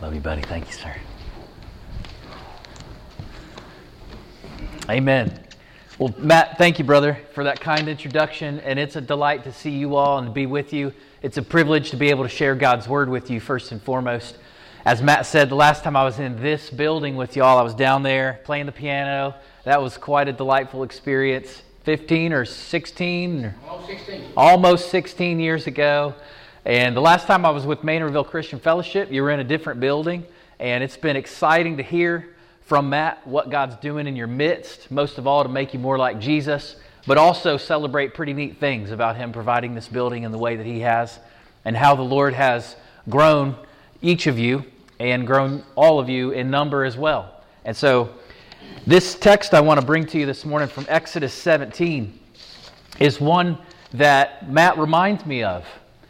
Love you, buddy. Thank you, sir. Amen. Well, Matt, thank you, brother, for that kind introduction, and it's a delight to see you all and to be with you. It's a privilege to be able to share God's Word with you, first and foremost. As Matt said, the last time I was in this building with y'all, I was down there playing the piano. That was quite a delightful experience. 15 or 16? Almost 16 years ago. And the last time I was with Maynardville Christian Fellowship, you were in a different building, and it's been exciting to hear from Matt what God's doing in your midst, most of all to make you more like Jesus, but also celebrate pretty neat things about Him providing this building in the way that He has, and how the Lord has grown each of you and grown all of you in number as well. And so this text I want to bring to you this morning from Exodus 17 is one that Matt reminds me of.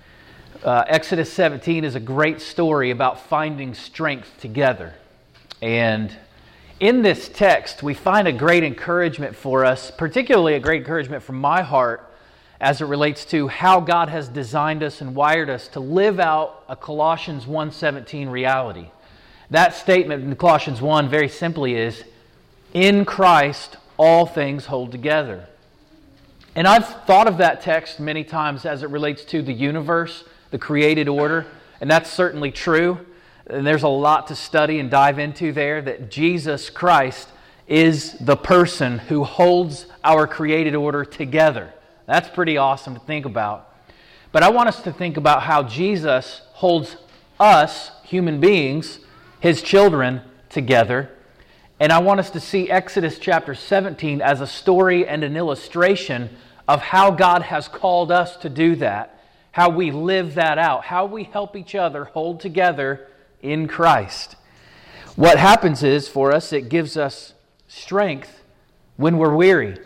Exodus 17 is a great story about finding strength together. And in this text, we find a great encouragement for us, particularly a great encouragement from my heart as it relates to how God has designed us and wired us to live out a Colossians 1:17 reality. That statement in Colossians 1 very simply is, in Christ all things hold together. And I've thought of that text many times as it relates to the universe, the created order, and that's certainly true. And there's a lot to study and dive into there, that Jesus Christ is the person who holds our created order together. That's pretty awesome to think about. But I want us to think about how Jesus holds us, human beings, His children, together. And I want us to see Exodus chapter 17 as a story and an illustration of how God has called us to do that, how we live that out, how we help each other hold together in Christ. What happens is, for us, it gives us strength when we're weary.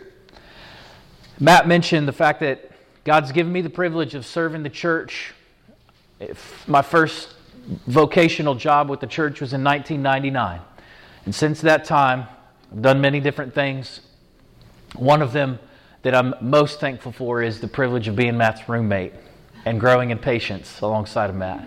Matt mentioned the fact that God's given me the privilege of serving the church. My first vocational job with the church was in 1999. And since that time, I've done many different things. One of them that I'm most thankful for is the privilege of being Matt's roommate and growing in patience alongside of Matt.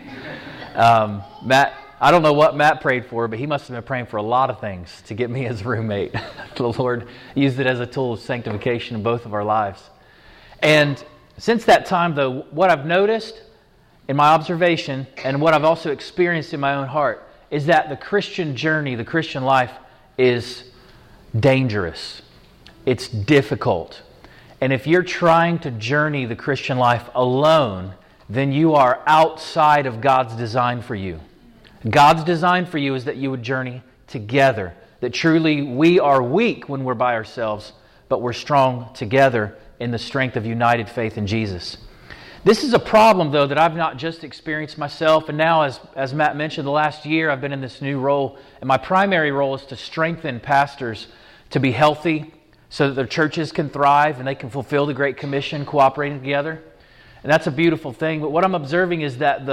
Matt, I don't know what Matt prayed for, but he must have been praying for a lot of things to get me as a roommate. The Lord used it as a tool of sanctification in both of our lives. And since that time, though, what I've noticed in my observation and what I've also experienced in my own heart is that the Christian journey, the Christian life, is dangerous. It's difficult. And if you're trying to journey the Christian life alone, then you are outside of God's design for you. God's design for you is that you would journey together. That truly we are weak when we're by ourselves, but we're strong together in the strength of united faith in Jesus. This is a problem, though, that I've not just experienced myself, and now, as Matt mentioned, the last year I've been in this new role, and my primary role is to strengthen pastors to be healthy so that their churches can thrive and they can fulfill the Great Commission cooperating together. And that's a beautiful thing. But what I'm observing is that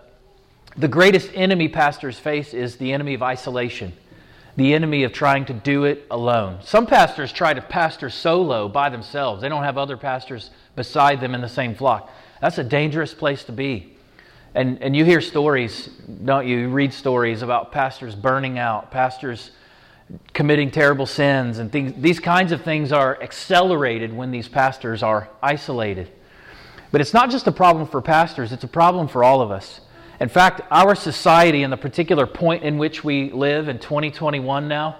the greatest enemy pastors face is the enemy of isolation, the enemy of trying to do it alone. Some pastors try to pastor solo by themselves. They don't have other pastors beside them in the same flock. That's a dangerous place to be. And you hear stories, don't you? You read stories about pastors burning out, pastors committing terrible sins, and things. These kinds of things are accelerated when these pastors are isolated. But it's not just a problem for pastors, it's a problem for all of us. In fact, our society and the particular point in which we live in 2021 now,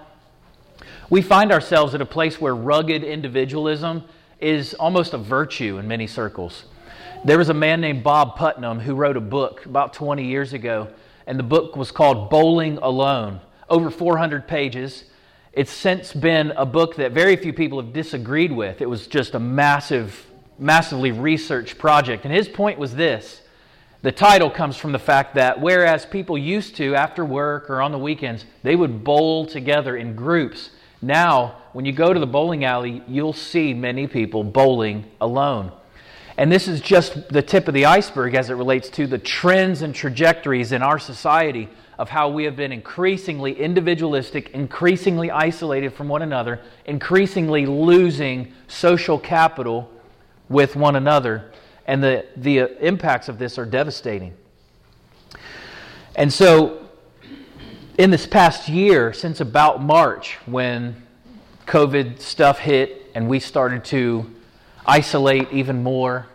we find ourselves at a place where rugged individualism is almost a virtue in many circles. There was a man named Bob Putnam who wrote a book about 20 years ago, and the book was called Bowling Alone. Over 400 pages. It's since been a book that very few people have disagreed with. It was just a massively researched project. And his point was this. The title comes from the fact that whereas people used to, after work or on the weekends, they would bowl together in groups. Now, when you go to the bowling alley, you'll see many people bowling alone. And this is just the tip of the iceberg as it relates to the trends and trajectories in our society of how we have been increasingly individualistic, increasingly isolated from one another, increasingly losing social capital with one another. And the impacts of this are devastating. And so In this past year, since about March, when COVID stuff hit and we started to isolate even more,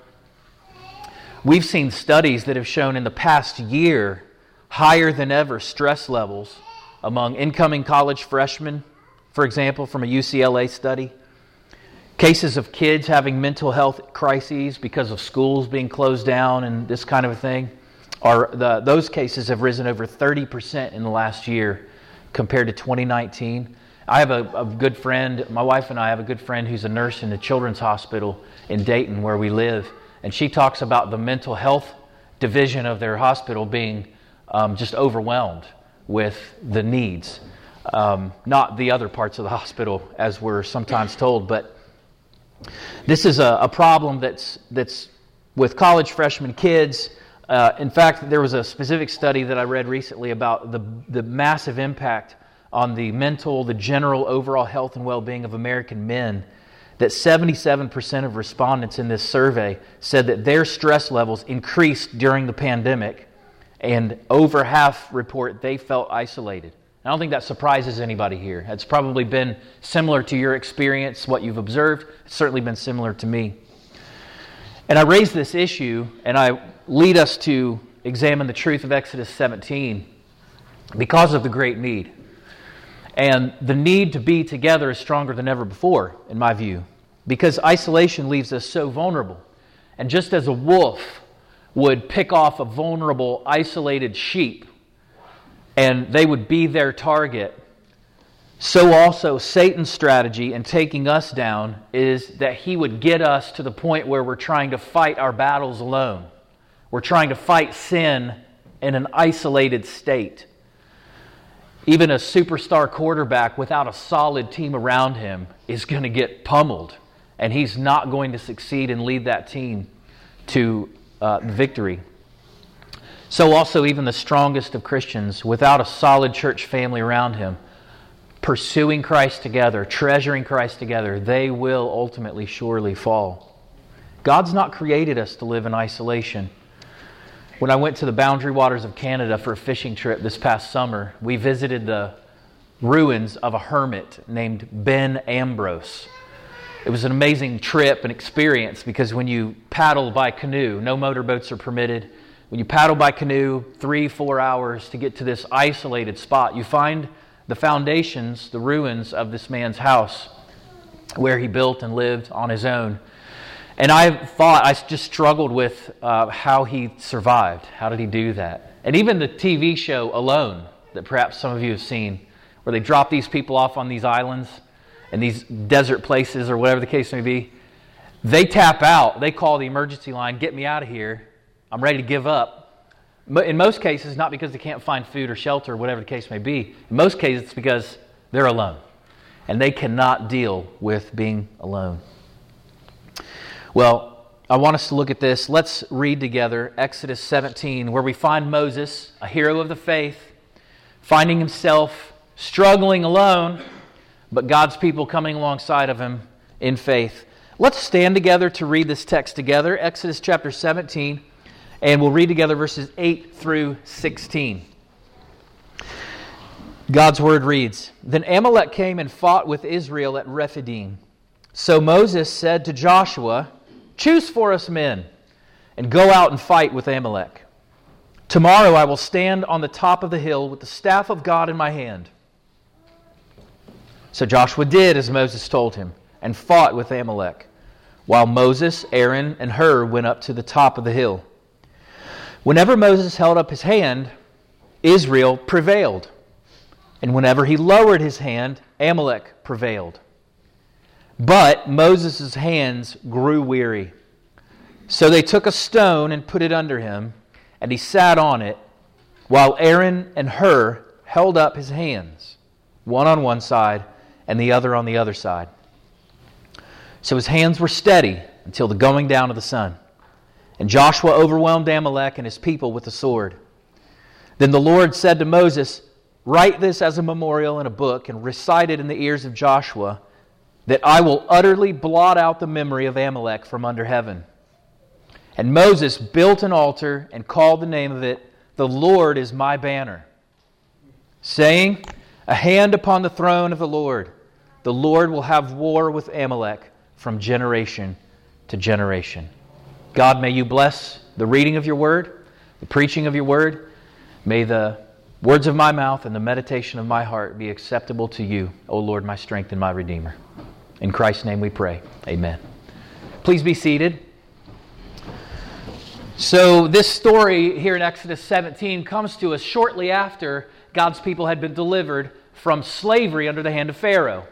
we've seen studies that have shown in the past year higher than ever stress levels among incoming college freshmen, for example, from a UCLA study. Cases of kids having mental health crises because of schools being closed down and this kind of a thing. Those cases have risen over 30% in the last year compared to 2019. I have a good friend, my wife and I have a good friend who's a nurse in the Children's Hospital in Dayton where we live, and she talks about the mental health division of their hospital being just overwhelmed with the needs. Not the other parts of the hospital, as we're sometimes told, but this is a problem that's with college freshman kids. In fact, there was a specific study that I read recently about the massive impact on the general overall health and well-being of American men, that 77% of respondents in this survey said that their stress levels increased during the pandemic, and over half report they felt isolated. I don't think that surprises anybody here. It's probably been similar to your experience, what you've observed. It's certainly been similar to me. And I raise this issue, and I lead us to examine the truth of Exodus 17 because of the great need. And the need to be together is stronger than ever before, in my view, because isolation leaves us so vulnerable. And just as a wolf would pick off a vulnerable, isolated sheep, and they would be their target, so also Satan's strategy in taking us down is that he would get us to the point where we're trying to fight our battles alone. We're trying to fight sin in an isolated state. Even a superstar quarterback without a solid team around him is going to get pummeled, and he's not going to succeed and lead that team to victory. So also even the strongest of Christians, without a solid church family around him, pursuing Christ together, treasuring Christ together, they will ultimately surely fall. God's not created us to live in isolation. When I went to the Boundary Waters of Canada for a fishing trip this past summer, we visited the ruins of a hermit named Ben Ambrose. It was an amazing trip and experience because when you paddle by canoe, no motorboats are permitted. When you paddle by canoe 3-4 hours to get to this isolated spot, you find the foundations, the ruins of this man's house where he built and lived on his own. And I just struggled with how he survived. How did he do that? And even the TV show Alone, that perhaps some of you have seen, where they drop these people off on these islands and these desert places or whatever the case may be, they tap out. They call the emergency line, "Get me out of here. I'm ready to give up." In most cases, not because they can't find food or shelter, whatever the case may be. In most cases, it's because they're alone. And they cannot deal with being alone. Well, I want us to look at this. Let's read together Exodus 17, where we find Moses, a hero of the faith, finding himself struggling alone, but God's people coming alongside of him in faith. Let's stand together to read this text together, Exodus chapter 17, and we'll read together verses 8 through 16. God's word reads, "Then Amalek came and fought with Israel at Rephidim. So Moses said to Joshua, 'Choose for us men, and go out and fight with Amalek. Tomorrow I will stand on the top of the hill with the staff of God in my hand.' So Joshua did as Moses told him, and fought with Amalek, while Moses, Aaron, and Hur went up to the top of the hill. Whenever Moses held up his hand, Israel prevailed. And whenever he lowered his hand, Amalek prevailed. But Moses' hands grew weary. So they took a stone and put it under him, and he sat on it, while Aaron and Hur held up his hands, one on one side and the other on the other side. So his hands were steady until the going down of the sun. And Joshua overwhelmed Amalek and his people with the sword. Then the Lord said to Moses, 'Write this as a memorial in a book and recite it in the ears of Joshua, that I will utterly blot out the memory of Amalek from under heaven.' And Moses built an altar and called the name of it, 'The Lord is my banner.' saying, "A hand upon the throne of the Lord. The Lord will have war with Amalek from generation to generation." God, may you bless the reading of your word, the preaching of your word. May the words of my mouth and the meditation of my heart be acceptable to you, O Lord, my strength and my Redeemer. In Christ's name we pray. Amen. Please be seated. So this story here in Exodus 17 comes to us shortly after God's people had been delivered from slavery under the hand of Pharaoh.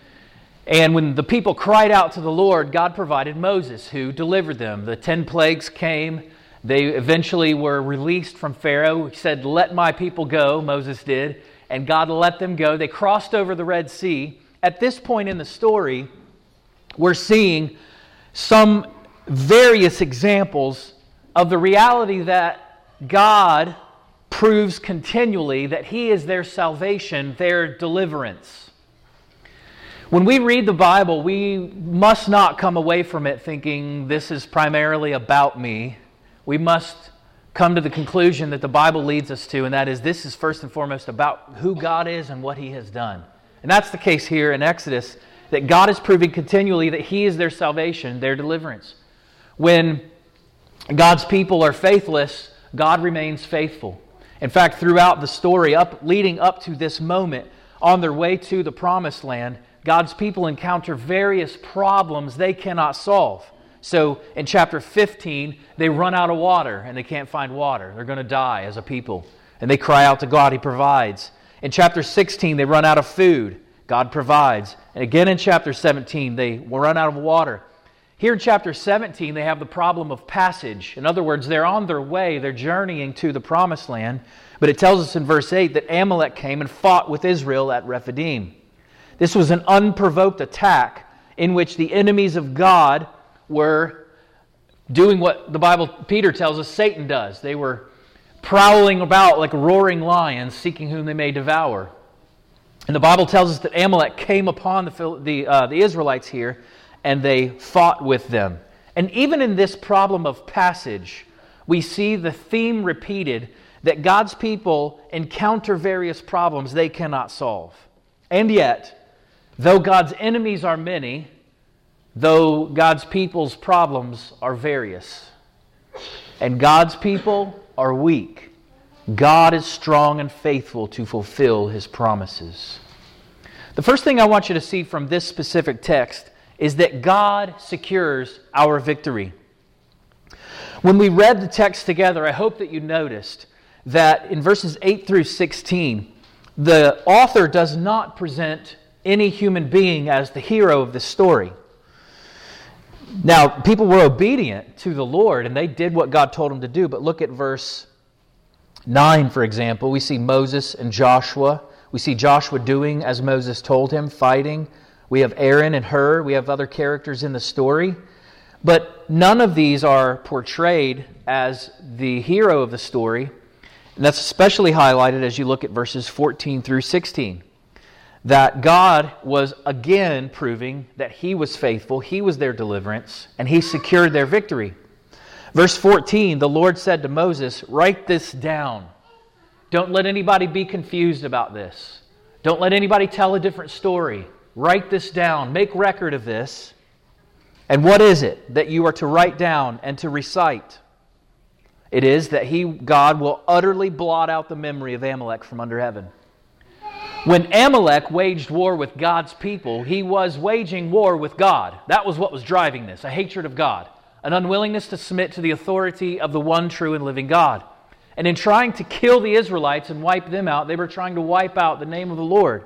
And when the people cried out to the Lord, God provided Moses, who delivered them. The 10 plagues came. They eventually were released from Pharaoh. He said, "Let my people go," Moses did. And God let them go. They crossed over the Red Sea. At this point in the story, we're seeing some various examples of the reality that God proves continually that He is their salvation, their deliverance. When we read the Bible, we must not come away from it thinking this is primarily about me. We must come to the conclusion that the Bible leads us to, and that is this is first and foremost about who God is and what He has done. And that's the case here in Exodus, that God is proving continually that He is their salvation, their deliverance. When God's people are faithless, God remains faithful. In fact, throughout the story, leading up to this moment, on their way to the Promised Land, God's people encounter various problems they cannot solve. So in chapter 15, they run out of water and they can't find water. They're going to die as a people. And they cry out to God. He provides. In chapter 16, they run out of food. God provides. And again in chapter 17, they run out of water. Here in chapter 17, they have the problem of passage. In other words, they're on their way. They're journeying to the Promised Land. But it tells us in verse 8 that Amalek came and fought with Israel at Rephidim. This was an unprovoked attack in which the enemies of God were doing what the Bible, Peter tells us, Satan does. They were prowling about like roaring lions, seeking whom they may devour. And the Bible tells us that Amalek came upon the Israelites here, and they fought with them. And even in this problem of passage, we see the theme repeated that God's people encounter various problems they cannot solve. And yet, though God's enemies are many, though God's people's problems are various, and God's people are weak, God is strong and faithful to fulfill His promises. The first thing I want you to see from this specific text is that God secures our victory. When we read the text together, I hope that you noticed that in verses 8 through 16, the author does not present any human being as the hero of this story. Now, people were obedient to the Lord, and they did what God told them to do, but look at verse 9, for example. We see Moses and Joshua. We see Joshua doing as Moses told him, fighting. We have Aaron and Hur. We have other characters in the story. But none of these are portrayed as the hero of the story. And that's especially highlighted as you look at verses 14 through 16. That God was again proving that He was faithful, He was their deliverance, and He secured their victory. Verse 14, the Lord said to Moses, "Write this down. Don't let anybody be confused about this. Don't let anybody tell a different story. Write this down. Make record of this." And what is it that you are to write down and to recite? It is that God will utterly blot out the memory of Amalek from under heaven. When Amalek waged war with God's people, he was waging war with God. That was what was driving this, a hatred of God, an unwillingness to submit to the authority of the one true and living God. And in trying to kill the Israelites and wipe them out, they were trying to wipe out the name of the Lord.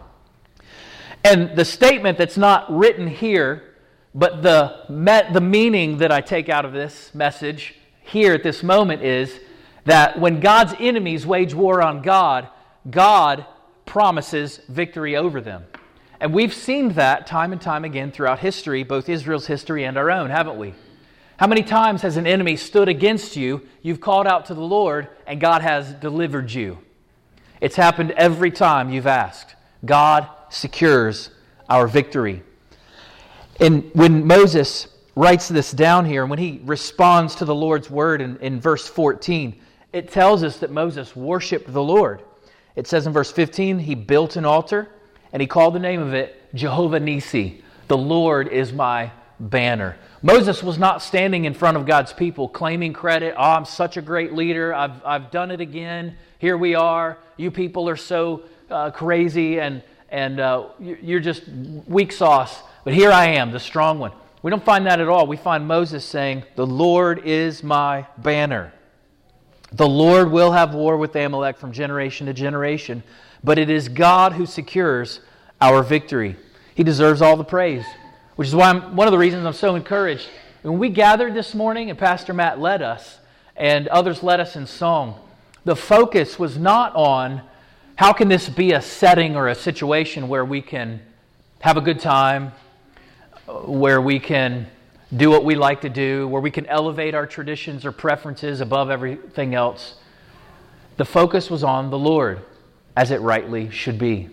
And the statement that's not written here, but the meaning that I take out of this message here at this moment is that when God's enemies wage war on God, God promises victory over them. And we've seen that time and time again throughout history, both Israel's history and our own, haven't we? How many times has an enemy stood against you, you've called out to the Lord, and God has delivered you? It's happened every time you've asked. God secures our victory. And when Moses writes this down here, and when he responds to the Lord's word in verse 14, it tells us that Moses worshiped the Lord. It says in verse 15, he built an altar and he called the name of it Jehovah Nissi. The Lord is my banner. Moses was not standing in front of God's people claiming credit. Oh, I'm such a great leader. I've done it again. Here we are. You people are so crazy and you're just weak sauce. But here I am, the strong one. We don't find that at all. We find Moses saying, the Lord is my banner. The Lord will have war with Amalek from generation to generation, but it is God who secures our victory. He deserves all the praise, which is why one of the reasons I'm so encouraged. When we gathered this morning and Pastor Matt led us and others led us in song, the focus was not on how can this be a setting or a situation where we can have a good time, where we can do what we like to do, where we can elevate our traditions or preferences above everything else. The focus was on the Lord, as it rightly should be.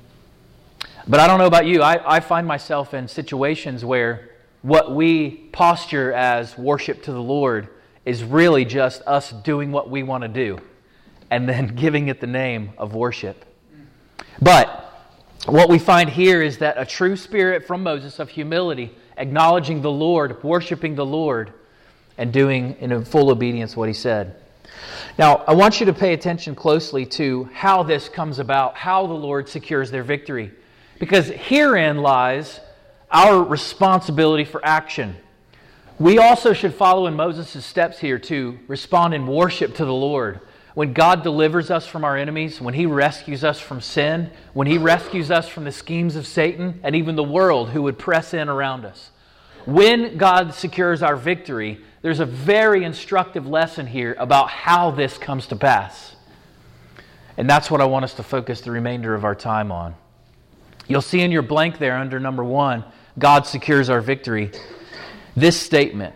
But I don't know about you, I find myself in situations where what we posture as worship to the Lord is really just us doing what we want to do and then giving it the name of worship. But what we find here is that a true spirit from Moses of humility, acknowledging the Lord, worshiping the Lord, and doing in full obedience what He said. Now, I want you to pay attention closely to how this comes about, how the Lord secures their victory. Because herein lies our responsibility for action. We also should follow in Moses' steps here to respond in worship to the Lord. When God delivers us from our enemies, when He rescues us from sin, when He rescues us from the schemes of Satan and even the world who would press in around us. When God secures our victory, there's a very instructive lesson here about how this comes to pass. And that's what I want us to focus the remainder of our time on. You'll see in your blank there under number 1, God secures our victory, this statement.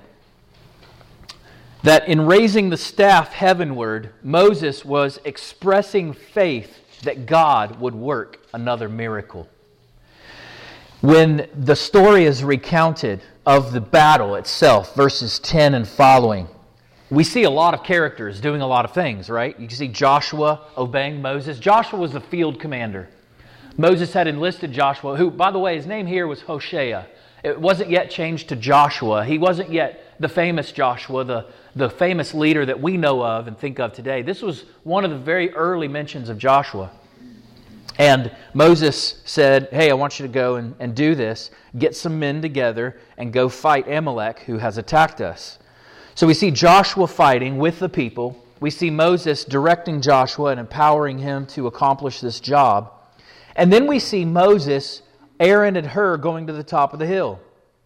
That in raising the staff heavenward, Moses was expressing faith that God would work another miracle. When the story is recounted of the battle itself, verses 10 and following, we see a lot of characters doing a lot of things, right? You can see Joshua obeying Moses. Joshua was the field commander. Moses had enlisted Joshua, who, by the way, his name here was Hoshea. It wasn't yet changed to Joshua. He wasn't yet the famous Joshua, the famous leader that we know of and think of today. This was one of the very early mentions of Joshua. And Moses said, hey, I want you to go and do this. Get some men together and go fight Amalek who has attacked us. So we see Joshua fighting with the people. We see Moses directing Joshua and empowering him to accomplish this job. And then we see Moses, Aaron and Hur going to the top of the hill.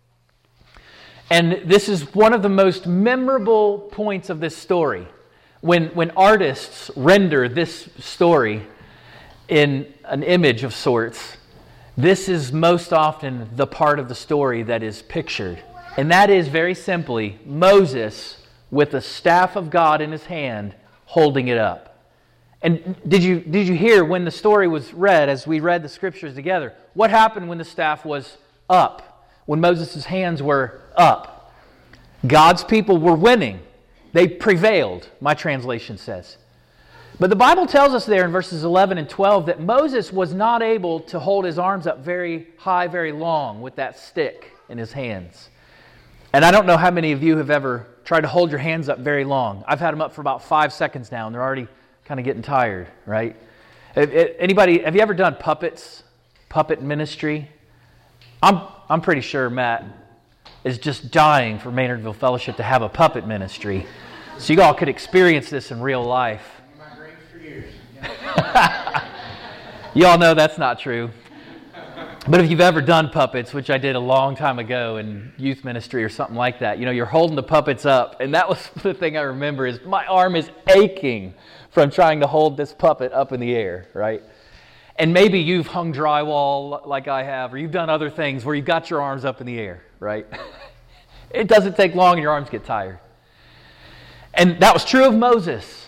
And this is one of the most memorable points of this story. When artists render this story in an image of sorts, this is most often the part of the story that is pictured. And that is very simply Moses with the staff of God in his hand holding it up. And did you hear when the story was read, as we read the scriptures together, what happened when the staff was up? When Moses' hands were up? God's people were winning. They prevailed, my translation says. But the Bible tells us there in verses 11 and 12 that Moses was not able to hold his arms up very high, very long with that stick in his hands. And I don't know how many of you have ever tried to hold your hands up very long. I've had them up for about 5 seconds now, and they're already kind of getting tired, right? Anybody, have you ever done puppets? Puppet ministry? I'm pretty sure Matt is just dying for Maynardville Fellowship to have a puppet ministry. So you all could experience this in real life. My dreams for years. You all know that's not true. But if you've ever done puppets, which I did a long time ago in youth ministry or something like that, you know, you're holding the puppets up. And that was the thing I remember is my arm is aching from trying to hold this puppet up in the air, right? And maybe you've hung drywall like I have, or you've done other things where you've got your arms up in the air, right? It doesn't take long and your arms get tired. And that was true of Moses.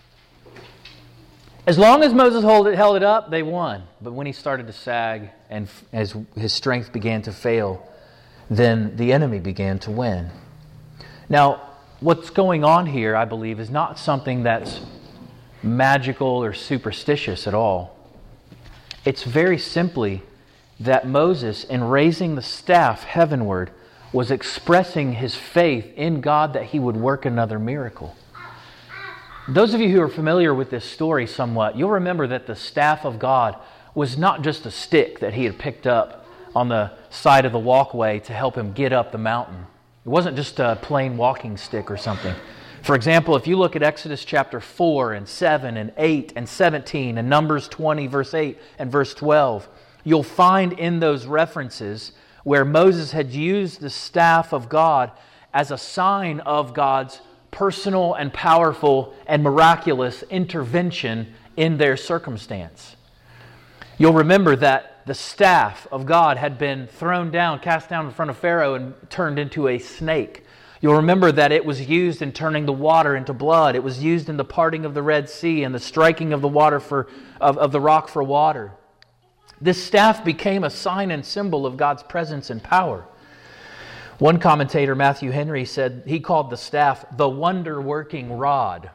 As long as Moses held it up, they won. But when he started to sag and as his strength began to fail, then the enemy began to win. Now, what's going on here, I believe, is not something that's magical or superstitious at all. It's very simply that Moses, in raising the staff heavenward, was expressing his faith in God that He would work another miracle. Those of you who are familiar with this story somewhat, you'll remember that the staff of God was not just a stick that He had picked up on the side of the walkway to help him get up the mountain. It wasn't just a plain walking stick or something. For example, if you look at Exodus chapter 4 and 7 and 8 and 17 and Numbers 20 verse 8 and verse 12, you'll find in those references where Moses had used the staff of God as a sign of God's personal and powerful and miraculous intervention in their circumstance. You'll remember that the staff of God had been thrown down, cast down in front of Pharaoh and turned into a snake. You'll remember that it was used in turning the water into blood. It was used in the parting of the Red Sea and the striking of the water of the rock for water. This staff became a sign and symbol of God's presence and power. One commentator, Matthew Henry, said he called the staff the wonder-working rod.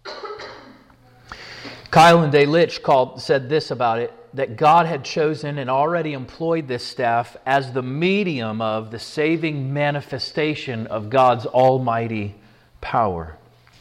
Keil Delitzsch said this about it, that God had chosen and already employed this staff as the medium of the saving manifestation of God's almighty power.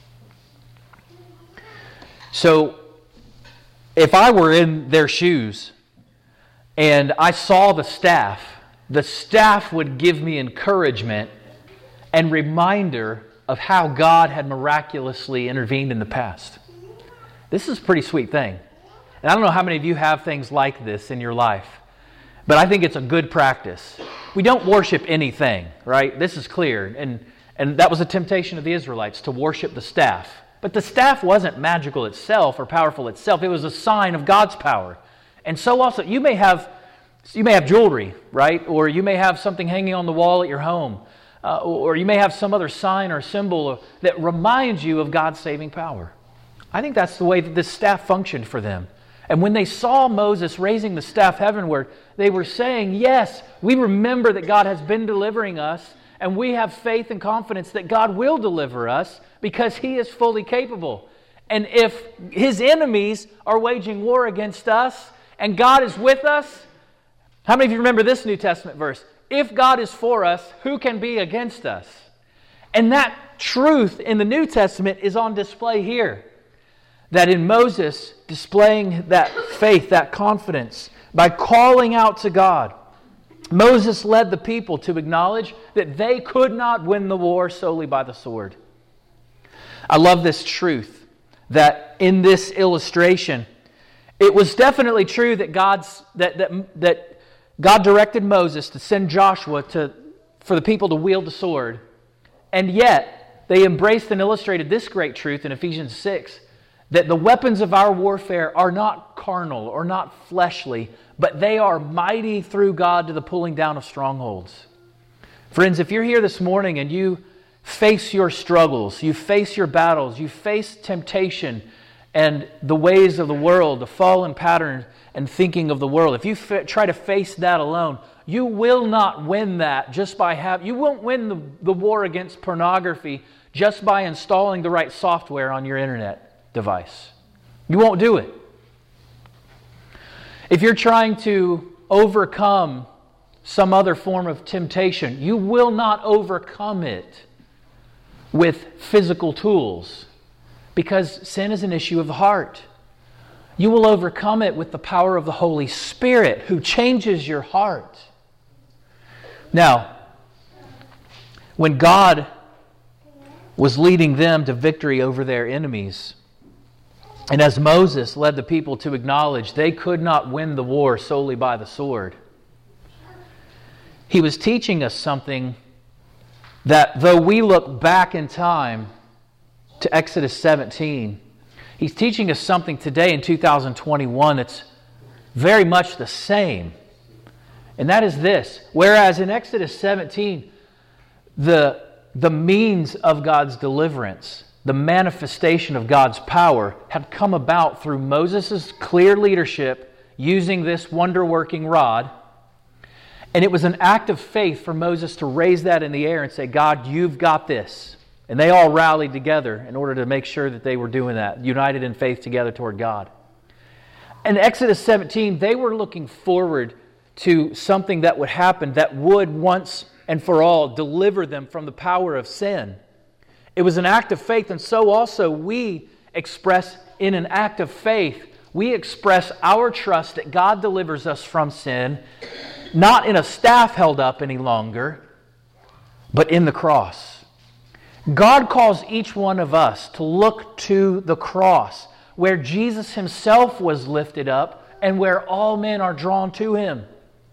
So, if I were in their shoes and I saw the staff would give me encouragement and reminder of how God had miraculously intervened in the past. This is a pretty sweet thing. And I don't know how many of you have things like this in your life, but I think it's a good practice. We don't worship anything, right? This is clear. And that was a temptation of the Israelites, to worship the staff. But the staff wasn't magical itself or powerful itself. It was a sign of God's power. And so also, you may have jewelry, right? Or you may have something hanging on the wall at your home. Or you may have some other sign or symbol that reminds you of God's saving power. I think that's the way that this staff functioned for them. And when they saw Moses raising the staff heavenward, they were saying, yes, we remember that God has been delivering us, and we have faith and confidence that God will deliver us because He is fully capable. And if His enemies are waging war against us and God is with us, how many of you remember this New Testament verse? If God is for us, who can be against us? And that truth in the New Testament is on display here. That in Moses displaying that faith, that confidence, by calling out to God, Moses led the people to acknowledge that they could not win the war solely by the sword. I love this truth, that in this illustration, it was definitely true that God directed Moses to send Joshua for the people to wield the sword, and yet they embraced and illustrated this great truth in Ephesians 6, that the weapons of our warfare are not carnal or not fleshly, but they are mighty through God to the pulling down of strongholds. Friends, if you're here this morning and you face your struggles, you face your battles, you face temptation and the ways of the world, the fallen pattern and thinking of the world, if you try to face that alone, you will not win that just by you won't win the war against pornography just by installing the right software on your internet device. You won't do it. If you're trying to overcome some other form of temptation, you will not overcome it with physical tools, because sin is an issue of the heart. You will overcome it with the power of the Holy Spirit, who changes your heart. Now, when God was leading them to victory over their enemies, and as Moses led the people to acknowledge they could not win the war solely by the sword, he was teaching us something that, though we look back in time to Exodus 17, he's teaching us something today in 2021 that's very much the same. And that is this: whereas in Exodus 17, the means of God's deliverance, the manifestation of God's power, had come about through Moses' clear leadership using this wonder-working rod. And it was an act of faith for Moses to raise that in the air and say, God, you've got this. And they all rallied together in order to make sure that they were doing that, united in faith together toward God. In Exodus 17, they were looking forward to something that would happen that would once and for all deliver them from the power of sin. It was an act of faith, and so also we express in an act of faith, we express our trust that God delivers us from sin, not in a staff held up any longer, but in the cross. God calls each one of us to look to the cross, where Jesus Himself was lifted up and where all men are drawn to Him.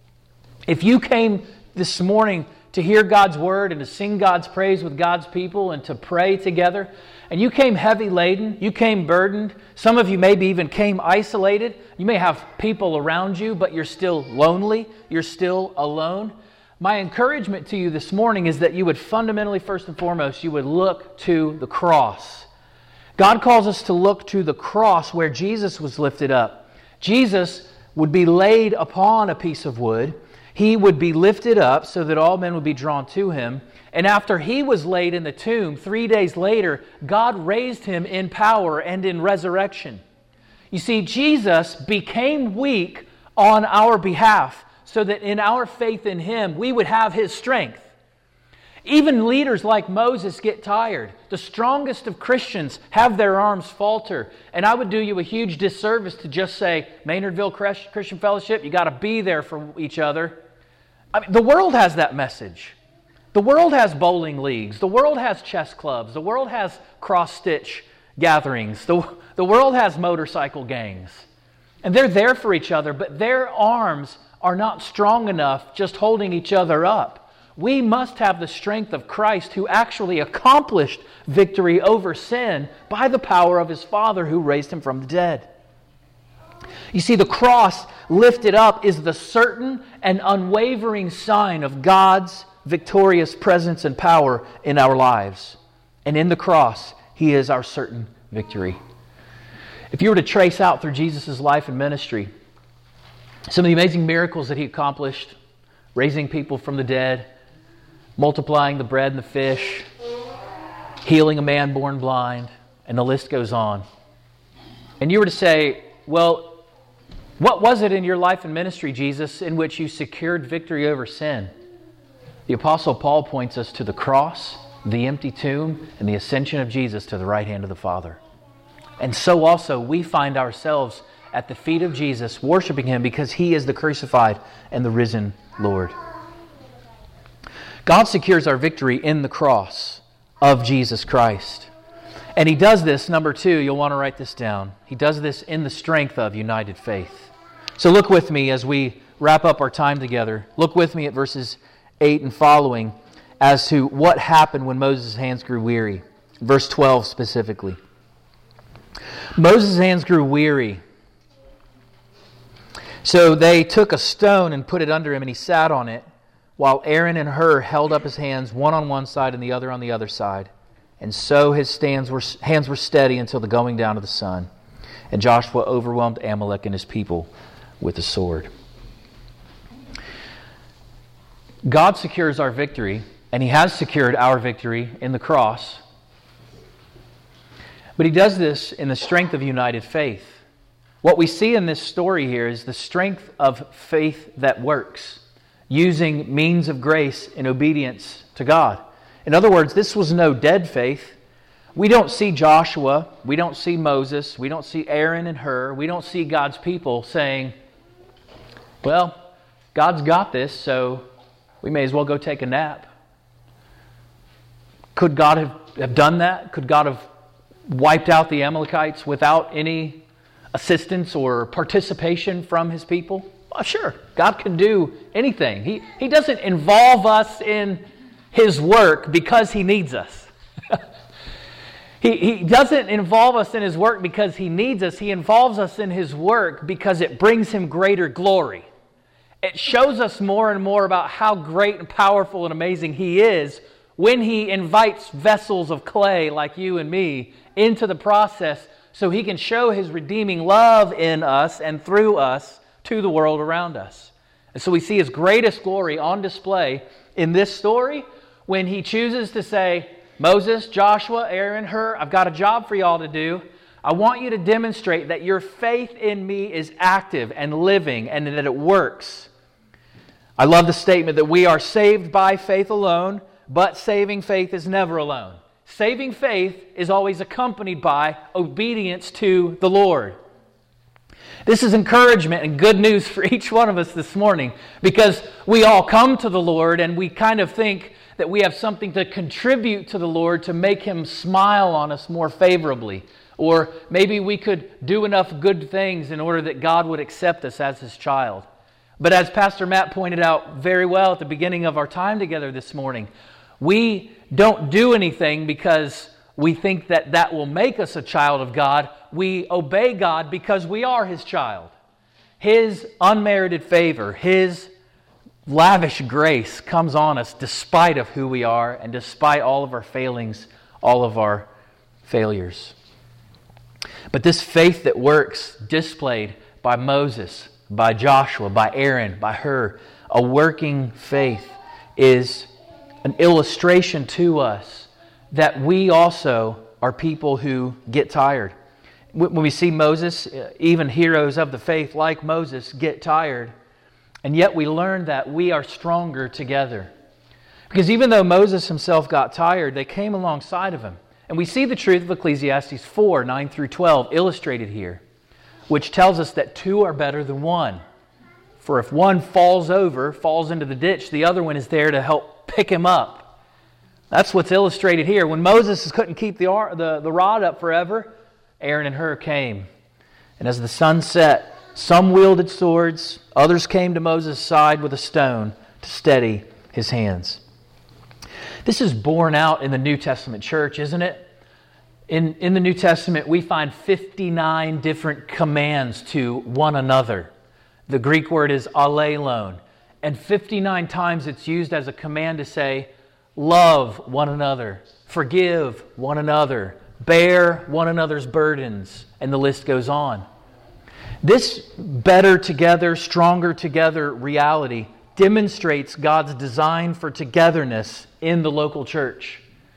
If you came this morning to hear God's Word and to sing God's praise with God's people and to pray together, and you came heavy laden, you came burdened, some of you maybe even came isolated, you may have people around you, but you're still lonely, you're still alone. My encouragement to you this morning is that you would fundamentally, first and foremost, you would look to the cross. God calls us to look to the cross where Jesus was lifted up. Jesus would be laid upon a piece of wood. He would be lifted up so that all men would be drawn to Him. And after He was laid in the tomb, 3 days later, God raised Him in power and in resurrection. You see, Jesus became weak on our behalf so that in our faith in Him, we would have His strength. Even leaders like Moses get tired. The strongest of Christians have their arms falter. And I would do you a huge disservice to just say, Maynardville Christian Fellowship, you got to be there for each other. I mean, the world has that message. The world has bowling leagues. The world has chess clubs. The world has cross-stitch gatherings. The world has motorcycle gangs. And they're there for each other, but their arms are not strong enough just holding each other up. We must have the strength of Christ, who actually accomplished victory over sin by the power of His Father who raised Him from the dead. You see, the cross lifted up is the certain and unwavering sign of God's victorious presence and power in our lives. And in the cross, He is our certain victory. If you were to trace out through Jesus' life and ministry some of the amazing miracles that He accomplished, raising people from the dead, multiplying the bread and the fish, healing a man born blind, and the list goes on. And you were to say, well, what was it in your life and ministry, Jesus, in which you secured victory over sin? The Apostle Paul points us to the cross, the empty tomb, and the ascension of Jesus to the right hand of the Father. And so also we find ourselves at the feet of Jesus, worshiping Him because He is the crucified and the risen Lord. God secures our victory in the cross of Jesus Christ. And He does this, number two, you'll want to write this down. He does this in the strength of united faith. So look with me as we wrap up our time together. Look with me at verses 8 and following as to what happened when Moses' hands grew weary. Verse 12 specifically. Moses' hands grew weary. So they took a stone and put it under him, and he sat on it, while Aaron and Hur held up his hands, one on one side and the other on the other side. And so his hands were steady until the going down of the sun. And Joshua overwhelmed Amalek and his people with the sword. God secures our victory, and He has secured our victory in the cross. But He does this in the strength of united faith. What we see in this story here is the strength of faith that works, using means of grace in obedience to God. In other words, this was no dead faith. We don't see Joshua, we don't see Moses, we don't see Aaron and Hur, we don't see God's people saying, well, God's got this, so we may as well go take a nap. Could God have done that? Could God have wiped out the Amalekites without any assistance or participation from His people? Well, sure, God can do anything. He doesn't involve us in His work because He needs us. He doesn't involve us in His work because He needs us. He involves us in His work because it brings Him greater glory. It shows us more and more about how great and powerful and amazing He is when He invites vessels of clay like you and me into the process so He can show His redeeming love in us and through us to the world around us. And so we see His greatest glory on display in this story when He chooses to say, Moses, Joshua, Aaron, Hur, I've got a job for y'all to do. I want you to demonstrate that your faith in me is active and living and that it works. I love the statement that we are saved by faith alone, but saving faith is never alone. Saving faith is always accompanied by obedience to the Lord. This is encouragement and good news for each one of us this morning, because we all come to the Lord and we kind of think that we have something to contribute to the Lord to make Him smile on us more favorably. Or maybe we could do enough good things in order that God would accept us as His child. But as Pastor Matt pointed out very well at the beginning of our time together this morning, we don't do anything because we think that that will make us a child of God. We obey God because we are His child. His unmerited favor, His lavish grace comes on us despite of who we are and despite all of our failings, all of our failures. But this faith that works, displayed by Moses, by Joshua, by Aaron, by Hur, a working faith, is an illustration to us that we also are people who get tired. When we see Moses, even heroes of the faith like Moses get tired, and yet we learn that we are stronger together. Because even though Moses himself got tired, they came alongside of him. And we see the truth of Ecclesiastes 4, 9 through 12 illustrated here, which tells us that two are better than one. For if one falls into the ditch, the other one is there to help pick him up. That's what's illustrated here. When Moses couldn't keep the rod up forever, Aaron and Hur came. And as the sun set, some wielded swords, others came to Moses' side with a stone to steady his hands. This is borne out in the New Testament church, isn't it? In the New Testament, we find 59 different commands to one another. The Greek word is alelon. And 59 times it's used as a command to say, love one another, forgive one another, bear one another's burdens, and the list goes on. This better together, stronger together reality demonstrates God's design for togetherness in the local church.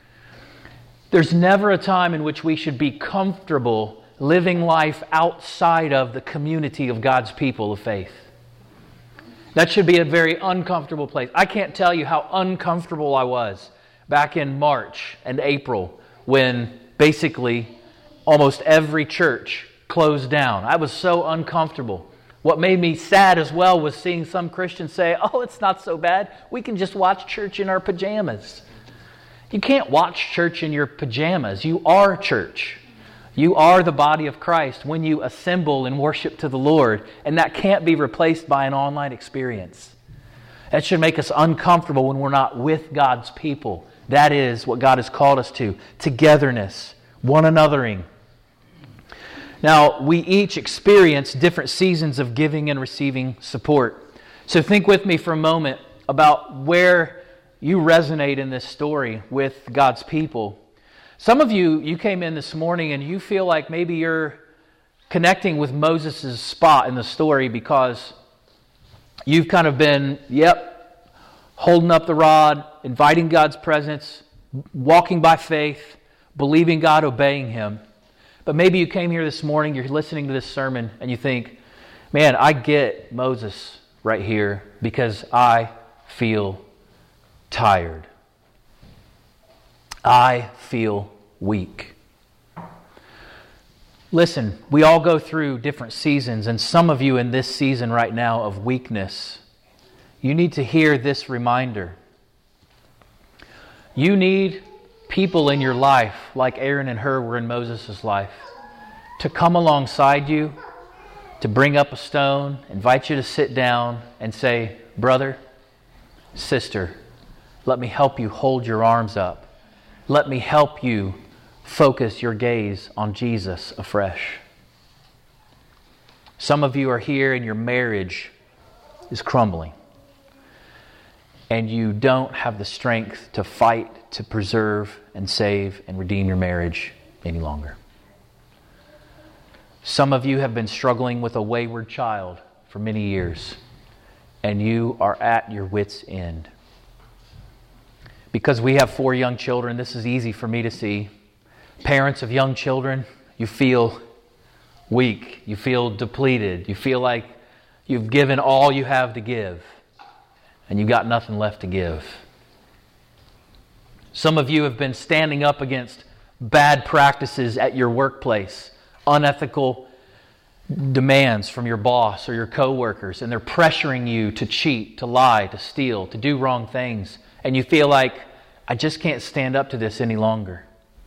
There's never a time in which we should be comfortable living life outside of the community of God's people of faith. That should be a very uncomfortable place. I can't tell you how uncomfortable I was back in March and April when basically almost every church closed down. I was so uncomfortable. What made me sad as well was seeing some Christians say, oh, it's not so bad. We can just watch church in our pajamas. You can't watch church in your pajamas. You are church. You are the body of Christ when you assemble and worship to the Lord, and that can't be replaced by an online experience. That should make us uncomfortable when we're not with God's people. That is what God has called us to. Togetherness, one anothering. Now, we each experience different seasons of giving and receiving support. So think with me for a moment about where you resonate in this story with God's people. Some of you came in this morning and you feel like maybe you're connecting with Moses' spot in the story because you've kind of been, holding up the rod, inviting God's presence, walking by faith, believing God, obeying Him. But maybe you came here this morning, you're listening to this sermon, and you think, man, I get Moses right here because I feel tired. I feel weak. Listen, we all go through different seasons, and some of you in this season right now of weakness, you need to hear this reminder. You need people in your life, like Aaron and Hur were in Moses' life, to come alongside you, to bring up a stone, invite you to sit down and say, brother, sister, let me help you hold your arms up. Let me help you focus your gaze on Jesus afresh. Some of you are here and your marriage is crumbling, and you don't have the strength to fight to preserve and save and redeem your marriage any longer. Some of you have been struggling with a wayward child for many years, and you are at your wits' end. Because we have 4 young children, this is easy for me to see. Parents of young children, you feel weak. You feel depleted. You feel like you've given all you have to give, and you've got nothing left to give. Some of you have been standing up against bad practices at your workplace, unethical demands from your boss or your coworkers, and they're pressuring you to cheat, to lie, to steal, to do wrong things, and you feel like, I just can't stand up to this any longer.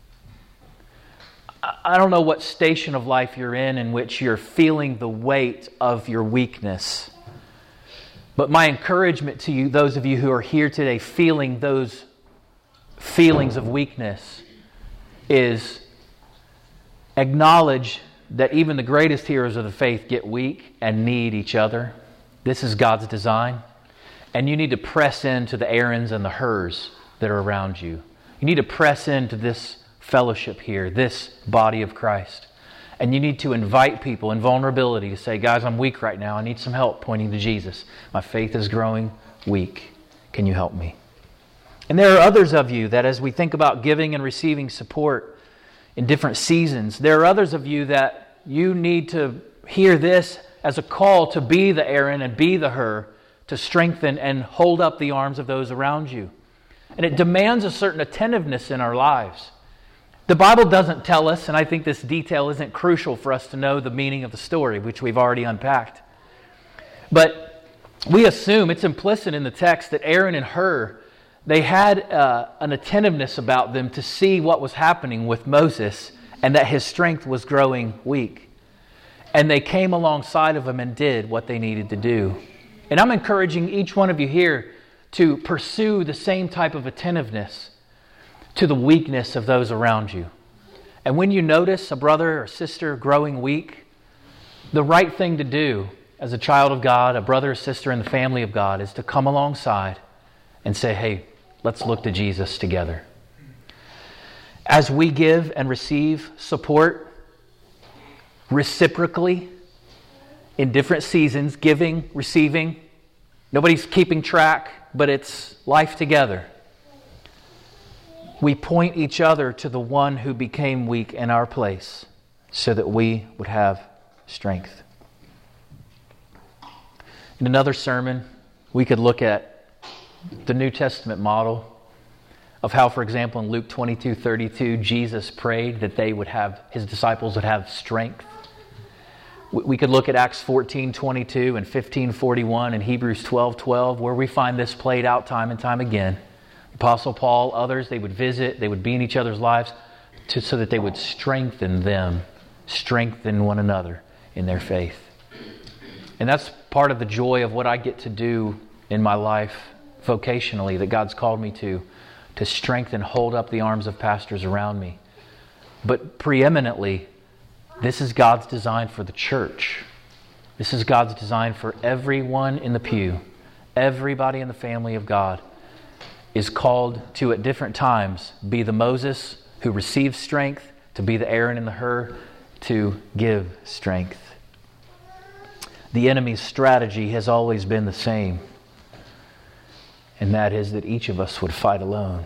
I don't know what station of life you're in which you're feeling the weight of your weakness. But my encouragement to you, those of you who are here today feeling those feelings of weakness, is acknowledge that even the greatest heroes of the faith get weak and need each other. This is God's design. And you need to press into the Aarons and the Hurs that are around you. You need to press into this fellowship here, this body of Christ. And you need to invite people in vulnerability to say, guys, I'm weak right now. I need some help, pointing to Jesus. My faith is growing weak. Can you help me? And there are others of you that as we think about giving and receiving support in different seasons, there are others of you that you need to hear this as a call to be the Aaron and be the Hur, to strengthen and hold up the arms of those around you. And it demands a certain attentiveness in our lives. The Bible doesn't tell us, and I think this detail isn't crucial for us to know the meaning of the story, which we've already unpacked. But we assume, it's implicit in the text, that Aaron and Hur, they had an attentiveness about them to see what was happening with Moses and that his strength was growing weak. And they came alongside of him and did what they needed to do. And I'm encouraging each one of you here to pursue the same type of attentiveness to the weakness of those around you. And when you notice a brother or sister growing weak, the right thing to do as a child of God, a brother or sister in the family of God, is to come alongside and say, hey, let's look to Jesus together. As we give and receive support reciprocally in different seasons, giving, receiving, nobody's keeping track, but it's life together. We point each other to the one who became weak in our place so that we would have strength. In another sermon, we could look at the New Testament model of how, for example, in Luke 22:32, Jesus prayed that his disciples would have strength. We could look at Acts 14:22 and 15:41 and Hebrews 12:12, where we find this played out time and time again. Apostle Paul, others, they would visit, they would be in each other's lives so that they would strengthen one another in their faith. And that's part of the joy of what I get to do in my life vocationally, that God's called me to strengthen, hold up the arms of pastors around me. But preeminently, this is God's design for the church. This is God's design for everyone in the pew. Everybody in the family of God is called to, at different times, be the Moses who receives strength, to be the Aaron and the Hur to give strength. The enemy's strategy has always been the same, and that is that each of us would fight alone.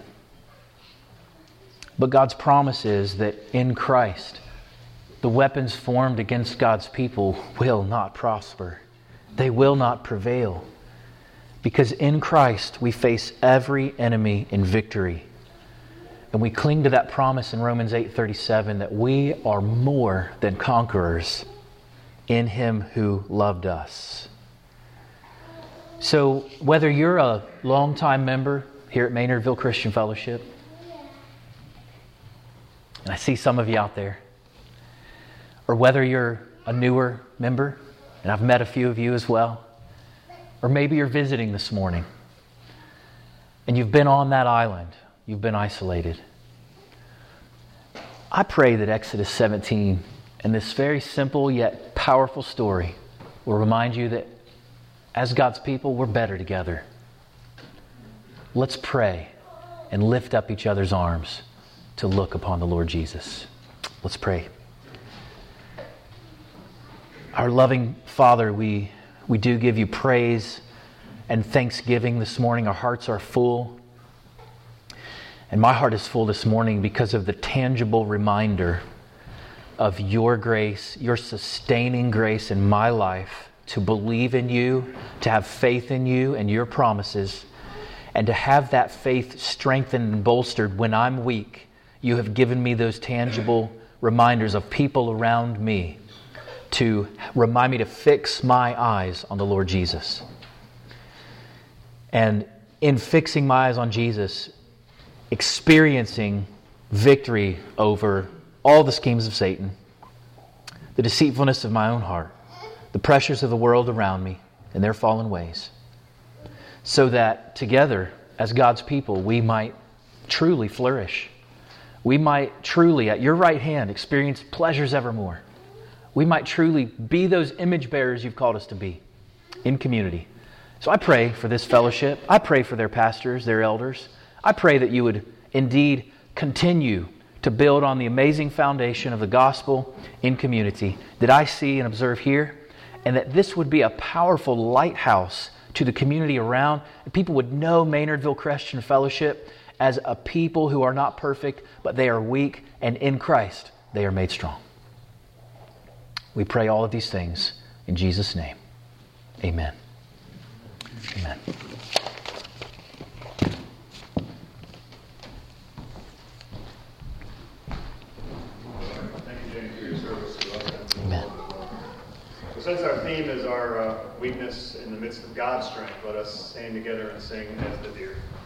But God's promise is that in Christ, the weapons formed against God's people will not prosper. They will not prevail. Because in Christ, we face every enemy in victory. And we cling to that promise in Romans 8:37 that we are more than conquerors in Him who loved us. So whether you're a longtime member here at Maynardville Christian Fellowship, and I see some of you out there, or whether you're a newer member, and I've met a few of you as well, or maybe you're visiting this morning, and you've been on that island, you've been isolated. I pray that Exodus 17 and this very simple yet powerful story will remind you that as God's people, we're better together. Let's pray and lift up each other's arms to look upon the Lord Jesus. Let's pray. Our loving Father, we do give you praise and thanksgiving this morning. Our hearts are full. And my heart is full this morning because of the tangible reminder of your grace, your sustaining grace in my life, to believe in you, to have faith in you and your promises, and to have that faith strengthened and bolstered when I'm weak. You have given me those tangible reminders of people around me to remind me to fix my eyes on the Lord Jesus. And in fixing my eyes on Jesus, experiencing victory over all the schemes of Satan, the deceitfulness of my own heart, the pressures of the world around me and their fallen ways, so that together as God's people we might truly flourish. We might truly, at your right hand, experience pleasures evermore. We might truly be those image bearers you've called us to be in community. So I pray for this fellowship. I pray for their pastors, their elders. I pray that you would indeed continue to build on the amazing foundation of the gospel in community that I see and observe here, and that this would be a powerful lighthouse to the community around, and people would know Maynardville Christian Fellowship as a people who are not perfect, but they are weak, and in Christ they are made strong. We pray all of these things in Jesus' name. Amen. Amen. Thank you, James, for your service to us. Amen. So since our theme is our weakness in the midst of God's strength, let us stand together and sing as the deer.